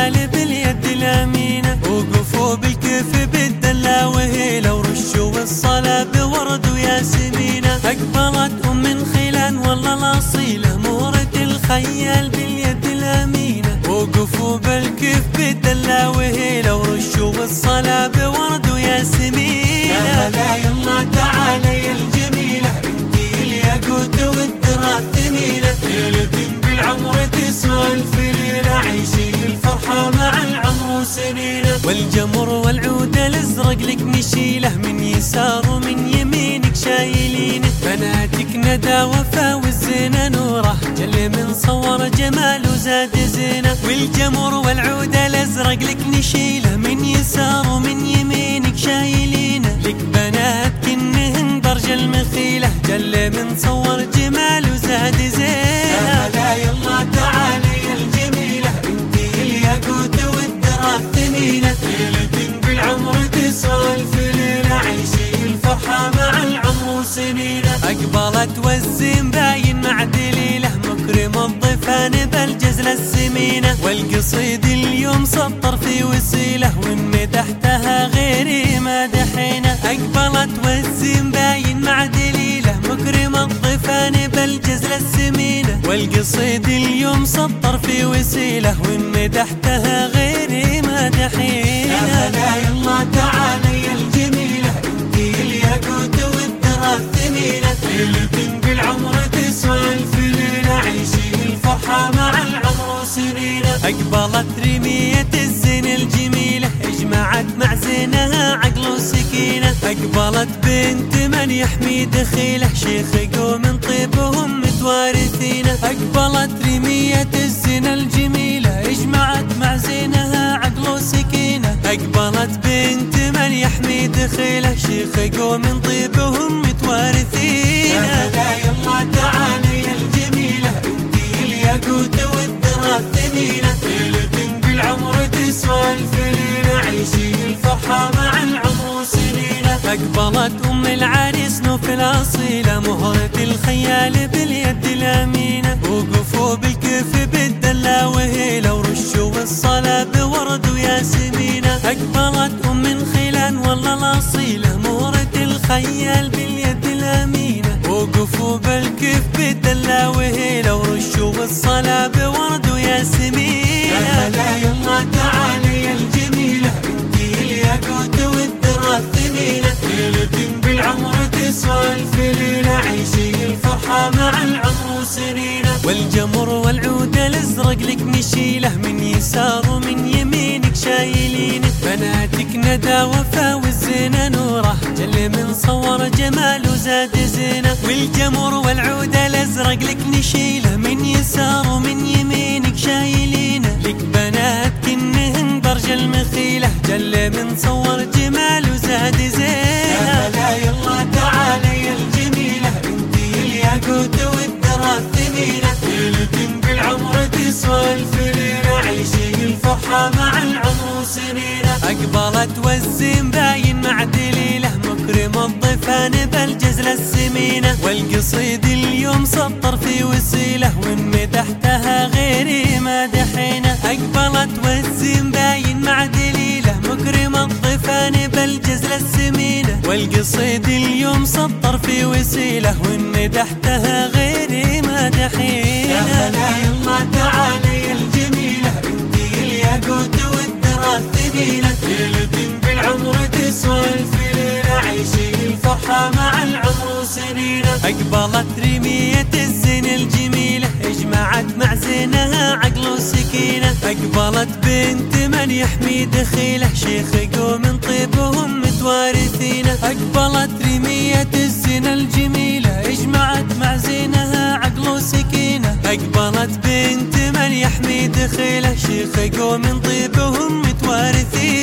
الخيال باليد الأمينة، وقفوا بالكيف بالدلة وهيلة، ورشوا الصلاة بورد وياسمينة. أقبلت من خيلان والله الأصيلة، مهرة الخيال باليد الأمينة، وقفوا بالكيف بالدلة وهيلة، ورشوا الصلاة بورد وياسمينة. يا هلا يلا تعالي يا الجميلة، انتي الياقوت والدرة الثمينة، ليلة بالعمر تسولف ليلة، عيشي الفرحة مع العمر وسنينة. والجمر والعود الازرق لك نشيله، من يسار ومن يمينك شايلينه. بناتك ندى وفا والزينة نوره، جل من صور جمال وزاد زينه. والجمر والعود الازرق لك نشيله، من يسار ومن يمينك شايلينه. لك بنات كنهن درج المخيله، جل من صور جمال وزاد زينه. يا هلا يلا تعالي يا الجميلة، انتي الياقوت والدرة الثمينة، ليلة بالعمر تسولف ليلة، عيشي الفرحة مع العمر وسنينة. أقبلت والزين باين مع دليله، مكرم الضيفان بالجزلة السمينة. والقصيد اليوم سطر في وسيله، وإن مدحتها غيري مدحينه. أقبلت والزين باين مع دليله، مكرم الضيفان بالجزلة السمينة. والقصيد اليوم سطر في وسيله، وإن مدحتها غيري مدحينه. يا هلا يلا تعالي يا الجميلة، انتي الياقوت والدرة الثمينة، ليلة بالعمر تسولف ليلة، عيشي الفرحة مع العمر وسنينة. أقبلت رمية الزين الجميلة، اجمعت مع زينها عقل وسكينة. أقبلت بنت من يحمي دخيله، شيخ قوم طيبهم متوارثينه. أقبلت رمية الزين الجميلة، اجمعت مع زينها عقل وسكينة. أقبلت بنت من يحمي دخيله، شيخ قوم طيبهم متوارثينه. يا هلا يلا تعالي يا الجميلة، انتي الياقوت والدرة الثمينة، ليلة بالعمر تسولف ليلة، عيشي الفرحة مع العمر وسنينة. أقبلت العريس نوف الأصيلة، مهرة الخيال باليد الأمينة، وقفوا بالكيف بالدلة وهيلة، ورشوا الصلاة بورد وياسمينة. أقبلت من خيلان والله الأصيلة، مهرة الخيال باليد الأمينة، وقفوا بالكيف بالدلة وهيلة، ورشوا الصلاة بورد وياسمينة. يا هلا يلا تعالي يا الجميلة، انتي الياقوت والدرة الثمينة، ليلة بالعمر تسولف ليلة، عيشي الفرحة مع العمر وسنينة. والجمر والعود الازرق لك نشيله، من يسار ومن يمينك شايلينه. بناتك ندى وفا والزينة نوره، جل من صور جمال وزاد زينه. والجمر والعود الازرق لك نشيله، من يسار ومن يمينك شايلينه. لك بنات كنهن درج المخيله، جل من صور جمال وزاد زينه. يا هلا يلا تعالي يا الجميلة، انتي الياقوت والدرة الثمينة، ليلة بالعمر تسولف ليلة، عيشي الفرحة مع العمر وسنينة. أقبلت والزين باين مع دليله، مكرم الضيفان بالجزلة السمينة. والقصيد اليوم سطر في وسيله، وإن مدحتها غيري مدحينه. أقبلت والزين باين مع دليله، مكرم الضيفان بالجزلة السمينة. والقصيد اليوم سطر في وسيله، وإن مدحتها غيري مدحينه. يا هلا يلا تعالي يا الجميلة، انتي الياقوت والدرة الثمينة، ليلة بالعمر تسولف ليلة، عيشي الفرحة مع العمر وسنينة. أقبلت رمية الزين الجميلة، اجمعت مع زينها عقل وسكينة. أقبلت بنت من يحمي دخيله، شيخ قوم طيبهم متوارثينه. أقبلت رمية الزين الجميلة، اجمعت مع زينها عقل وسكينة. أقبلت بنت من يحمي دخيله، شيخ قوم طيبهم متوارثينه.